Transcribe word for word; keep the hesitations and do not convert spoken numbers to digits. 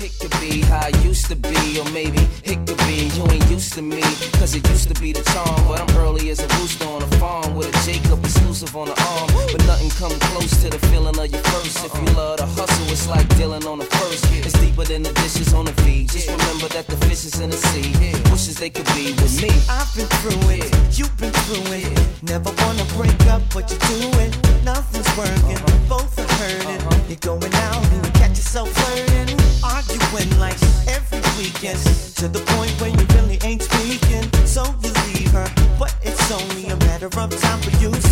it could be how I used to be, or maybe it could be you ain't used to me, cause it used to be the charm. But I'm early as a rooster on a farm with a Jacob exclusive on the arm. But nothing come close to the feeling of your first. If you love to hustle, it's like dealing on the first. It's deeper than the dishes on the V. Just remember that the fish is in the sea. Wishes they could be with me. I've been through it, you've been through it. Never wanna break up, but you're doing. Nothing's working, both are hurting. You're going out and you catch yourself flirting, arguing like every weekend, to the point where you really ain't speaking. So you leave her, but it's only a matter of time for you to